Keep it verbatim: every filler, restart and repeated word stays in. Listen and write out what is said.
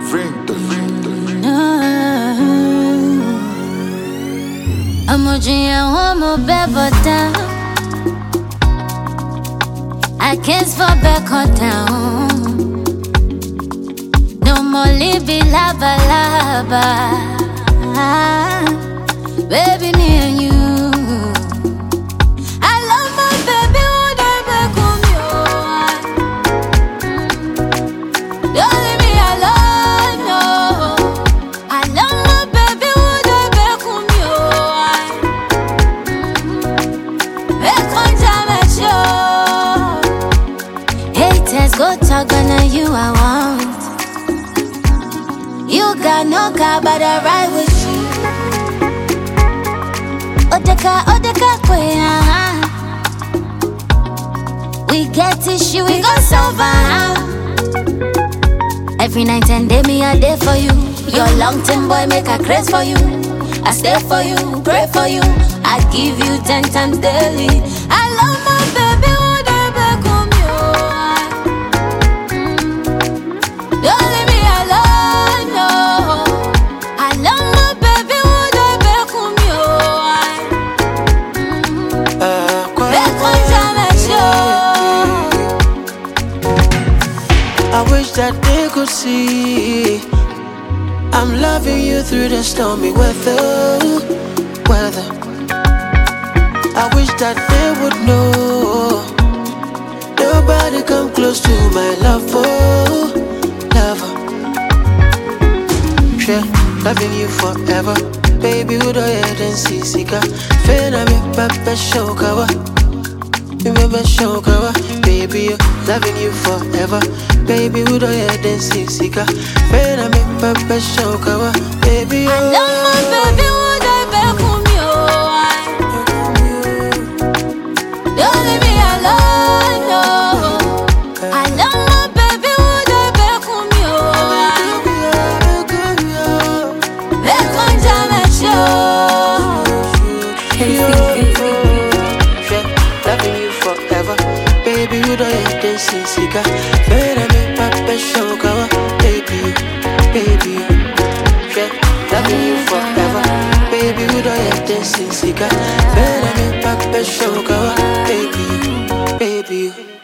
vento, vento. Amojinha homo bebota. I kiss for back or down. No more libby lava lava. Baby near you. I love my baby when I back home you. Don't leave me alone, no. I love my baby when I back home you. Back on time at you. Haters go talk on you I want. You got no car but I ride with you. Odeka, Odeka, Kwea. We get issue, we go solve am. Every night and day, me a day for you. Your long term boy make a craze for you. I stay for you, pray for you. I give you ten times daily. I love my baby, would I back home you? Don't leave me alone, no. I love my baby, would I back home you? I wish that they could see I'm loving you through the stormy weather, weather. I wish that they would know nobody come close to my love, oh, lover. Yeah, loving you forever. Baby, would I head and see Sika? Fena me papa show kawa. Remember show kawa. Baby, loving you forever. Baby, would I head and see Sika? Fena me papa show kawa. Baby, I love my baby, would I back home you? Don't leave me alone, no. I love my baby, would I back home you? Back on time at you. Loving you forever. Baby, would I head and see Sika? Fena me papa show kawa. Baby, baby, yeah, loving you forever. Baby, would I head and see Sika? Fena me papa show kawa. Baby, baby.